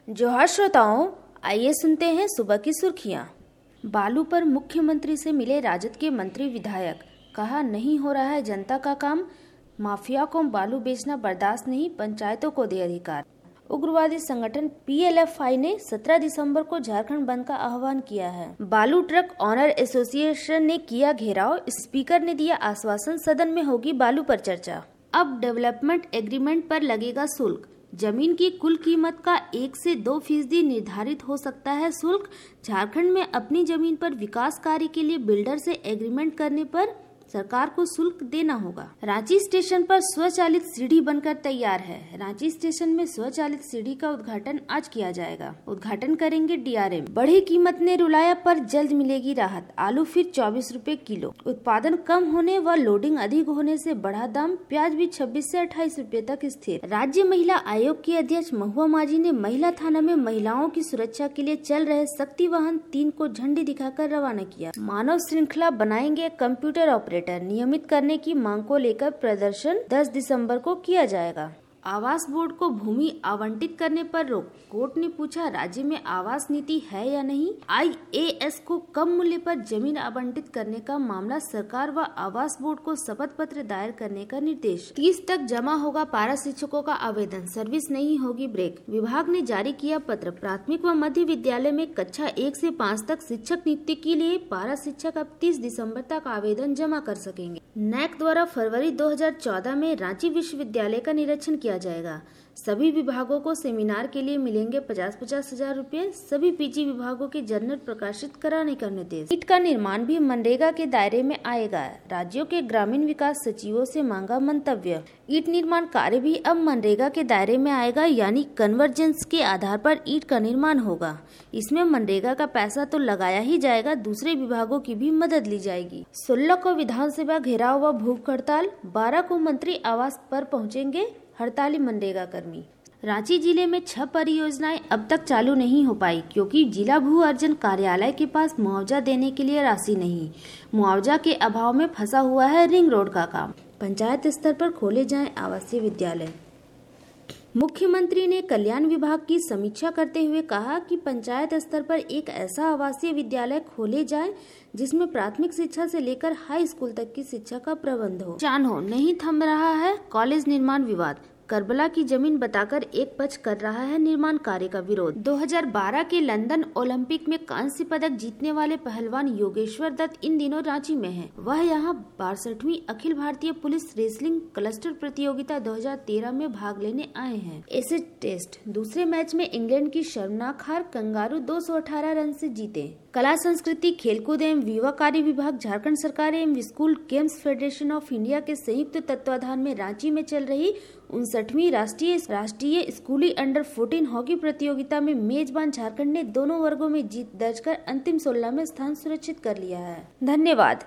जोहार श्रोताओं, आइए सुनते हैं सुबह की सुर्खियां। बालू पर मुख्यमंत्री से मिले राजद के मंत्री विधायक, कहा नहीं हो रहा है जनता का काम, माफिया को बालू बेचना बर्दाश्त नहीं, पंचायतों को दे अधिकार। उग्रवादी संगठन PLFI ने 17 दिसंबर को झारखंड बंद का आह्वान किया है। बालू ट्रक ऑनर एसोसिएशन ने किया घेराव, स्पीकर ने दिया आश्वासन, सदन में होगी बालू पर चर्चा। अब डेवलपमेंट एग्रीमेंट पर लगेगा शुल्क, जमीन की कुल कीमत का 1 से 2% निर्धारित हो सकता है शुल्क। झारखंड में अपनी जमीन पर विकास कार्य के लिए बिल्डर से एग्रीमेंट करने पर सरकार को शुल्क देना होगा। रांची स्टेशन पर स्वचालित सीढ़ी बनकर तैयार है। रांची स्टेशन में स्वचालित सीढ़ी का उद्घाटन आज किया जाएगा। उद्घाटन करेंगे DRM। बढ़ी कीमत ने रुलाया पर जल्द मिलेगी राहत, आलू फिर 24 रुपए किलो। उत्पादन कम होने व लोडिंग अधिक होने से बढ़ा दाम, प्याज भी 26 से 28 रुपए तक स्थिर। राज्य महिला आयोग की अध्यक्ष महुआ माझी ने महिला थाना में महिलाओं की सुरक्षा के लिए चल रहे शक्ति वाहन 3 को झंडी दिखाकर रवाना किया। मानव श्रृंखला बनाएंगे कंप्यूटर ऑपरेटर, नियमित करने की मांग को लेकर प्रदर्शन 10 दिसंबर को किया जाएगा। आवास बोर्ड को भूमि आवंटित करने पर रोक, कोर्ट ने पूछा राज्य में आवास नीति है या नहीं। IAS को कम मूल्य पर जमीन आवंटित करने का मामला, सरकार व आवास बोर्ड को शपथ पत्र दायर करने का निर्देश। 30 तक जमा होगा पारा शिक्षकों का आवेदन, सर्विस नहीं होगी ब्रेक। विभाग ने जारी किया पत्र, प्राथमिक व मध्य विद्यालय में कक्षा 1 से 5 तक शिक्षक नियुक्ति के लिए पारा शिक्षक अब 30 दिसंबर तक आवेदन जमा कर सकेंगे। NAC द्वारा फरवरी 2014 में रांची विश्वविद्यालय का निरीक्षण किया जाएगा। सभी विभागों को सेमिनार के लिए मिलेंगे 50-50 हजार रुपए। सभी PG विभागों के जर्नल प्रकाशित कराने का निर्देश। ईंट का निर्माण भी मनरेगा के दायरे में आएगा। राज्यों के ग्रामीण विकास सचिवों से मांगा मंतव्य। ईंट निर्माण कार्य भी अब मनरेगा के दायरे में आएगा, यानी कन्वर्जेंस के आधार पर ईंट का निर्माण होगा। इसमें मनरेगा का पैसा तो लगाया ही जाएगा, दूसरे विभागों की भी मदद ली जाएगी। 16 को विधानसभा घेराव व भूख हड़ताल, 12 को मंत्री आवास पर पहुंचेंगे हड़ताली मनरेगा कर्मी। रांची जिले में 6 परियोजनाएं अब तक चालू नहीं हो पाई क्योंकि जिला भू अर्जन कार्यालय के पास मुआवजा देने के लिए राशि नहीं। मुआवजा के अभाव में फंसा हुआ है रिंग रोड का काम। पंचायत स्तर पर खोले जाएं आवासीय विद्यालय। मुख्यमंत्री ने कल्याण विभाग की समीक्षा करते हुए कहा कि पंचायत स्तर पर एक ऐसा आवासीय विद्यालय खोले जाए जिसमें प्राथमिक शिक्षा से लेकर हाई स्कूल तक की शिक्षा का प्रबंध हो। चानो नहीं थम रहा है कॉलेज निर्माण विवाद, करबला की जमीन बताकर एक पक्ष कर रहा है निर्माण कार्य का विरोध। 2012 के लंदन ओलंपिक में कांस्य पदक जीतने वाले पहलवान योगेश्वर दत्त इन दिनों रांची में हैं। वह यहां 62वीं Akhil Bharatiya police wrestling cluster प्रतियोगिता 2013 में भाग लेने आए हैं। एसिड टेस्ट दूसरे मैच में इंग्लैंड की शर्मनाक हार, कंगारू 218 रन से जीते। कला संस्कृति खेलकूद एवं युवा कार्य विभाग, झारखंड सरकार एवं school games federation of India के संयुक्त तत्वाधान में रांची में चल रही 59वीं राष्ट्रीय स्कूली अंडर 14 हॉकी प्रतियोगिता में मेजबान झारखंड ने दोनों वर्गों में जीत दर्ज कर अंतिम 16 में स्थान सुरक्षित कर लिया है। धन्यवाद।